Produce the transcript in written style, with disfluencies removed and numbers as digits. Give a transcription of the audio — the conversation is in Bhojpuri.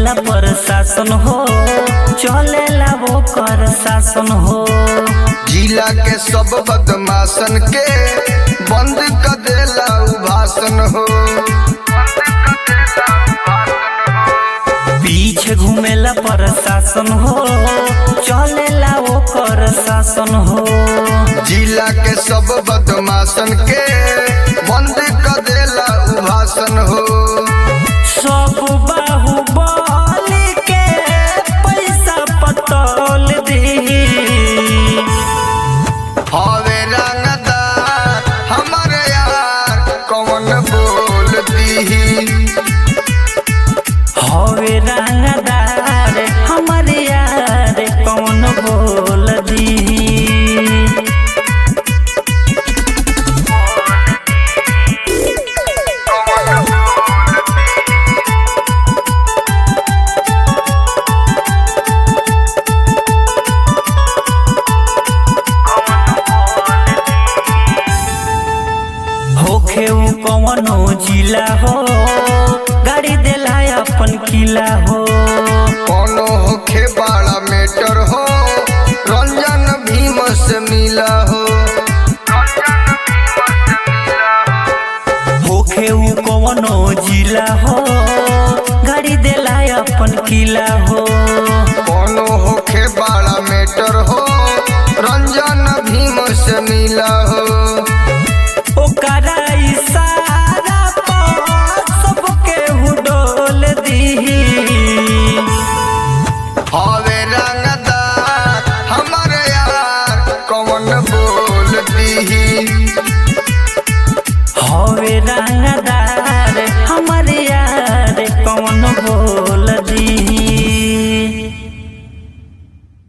घूमेला प्रशासन हो, चलेला वो कर शासन हो। जिला के सब बदमाशन के बंद कर देला भाषण हो। पीछे घूमेला प्रशासन हो, चलेला वो कर शासन हो। जिला के सब बदमाशन के बंद कर देला भाषण हो। सब बाहुबली के पैसा पतौल दी, हवे रंगदार हमर यार कौन बोल दी। हवे रंगदार हमर यार कौन बोल दी। होखे उ कौनो जिला हो, गाड़ी देला अपन किला हो। कोनो होखे बड़ा मेटर हो, रंजन भीम से मिला हो। होखे उ कौनो जिला हो, गाड़ी देला अपन किला हो। कोनो होखे बड़ा मेटर हो, रंजन भीम से मिला हो। ओकरा इशारा पर सबके हुडोल दी, हवे रंगदार हमर यार कौन बोल दी। हवे रंगदार